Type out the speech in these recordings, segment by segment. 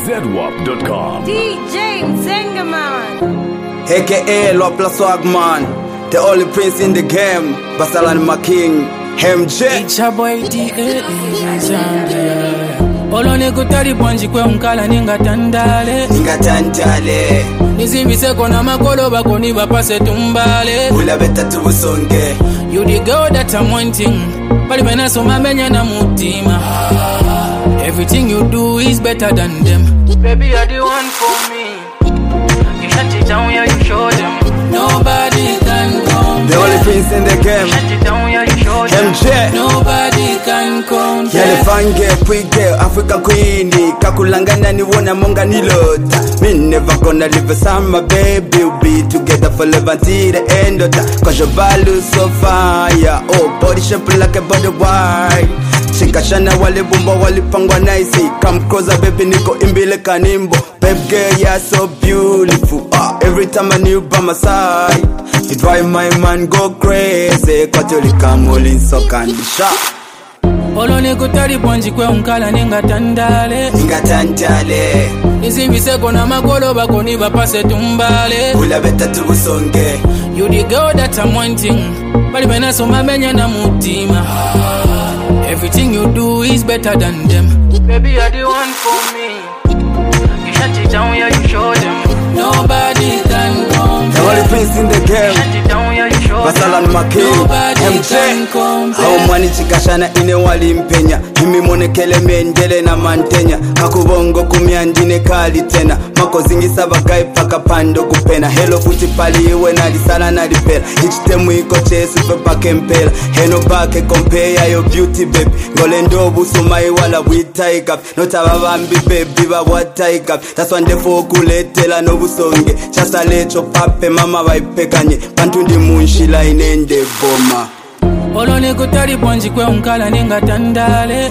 ZWAP.com. DJ Zengaman, aka Lopla Swagman, the only prince in the game, Basalan Making, MJ. It's a boy D.A. Olone kutari ponji kwe mkala ninga tandale Nizimbise kona makolo bakoni bapase tumbale Ula beta tubusonge You the girl that I'm wanting Pali bena soma menya na mutima Everything you do is better than them Baby you're the one for me You shut it down, yeah you show them Nobody can come. The only prince in the game, Shut it down, yeah you show them MJ. Nobody can come. Yale fange, pwige, Africa queen. Kakulangana ni wona monga ni lota. Me never gonna leave us on my baby. We'll be together forever until the end of time. Cause your value so fire. Oh, body shape like a body wide. Shikashana wale bumba wale pangwa nice. Come closer baby niko imbile kanimbo. Babe girl you're so beautiful. Every time I knew by my side. You drive my man go crazy. Katolika molin so can be shot. Olone kutari ponji kwe unkala ninga tandale Nizimbise kona makolo bakoni bapase tumbale Ula beta tubusonge You the girl that I'm wanting Pali bena soma menya na mutima Everything you do is better than them Baby you're the one for me You shut it down, yeah you show them Nobody can come. The only prince in the game, Shut it down, yeah you show them Basalan Making, Nobody MJ. can come. Hao mwani chikashana ine wali mpenya. Himi monekele mendele na mantenya. Kakubongo kumiandine kali tena. Mako zingi sabagai paka pando kupena. Hello futi pali iwe nalisala nalipela. Ichitemu iko chesi pepa kempela. Heno bake compare your beauty baby. Ngolendo busumai wala witaikap. Nota babambi baby ba wataikap. That's one day for kuletela no busonge. Chasa lecho pape mama waipekanye. Pantundi munshila inende boma. Olone kutari ponji kwe unkala ninga tandale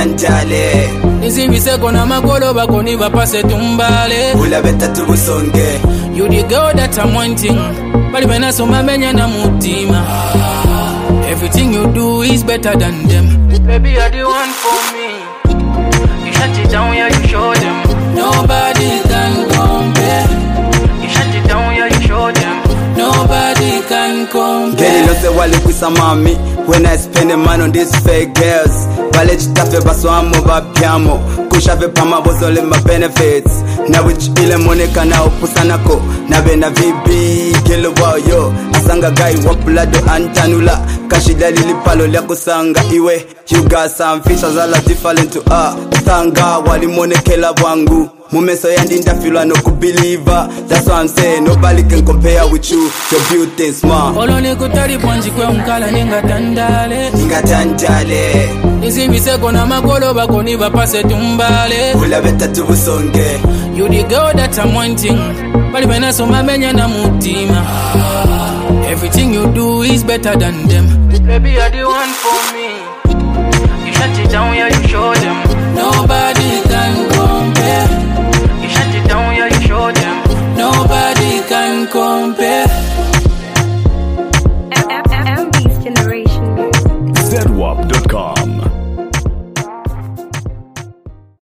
Nizimbise kona makolo bakoni bapase tumbale Ula beta tubusonge You the girl that I'm wanting Pali bena soma menya na mutima Everything you do is better than them Baby you're the one for me You shut it down, yeah you show them Nobody can compare You shut it down, yeah you show them Nobody can compare Geli lose wale kwisa mami When I spend a man on these fake girls Vale chitafe baso amo bapiamo Kushave pama bozole ma benefits Na wich ile moneka na upusanako Na bena vibi kilo wao yo Asanga gai wapulado antanula Kashida lili palo lia kusanga iwe You got some features all are different to Tanga wali monekela wangu Mumeso yandinda feel no could believer. That's what I'm saying, nobody can compare with you. Your beauty is smart. Olone kutari ponji kwe unkala ninga tandale Nizimbise kona makolo bakoni bapase tumbale Ula beta tubusonge You the girl that I'm wanting Pali bena soma menya na mutima Everything you do is better than them Baby you're the one for me You shut it down, yeah you show them Nobody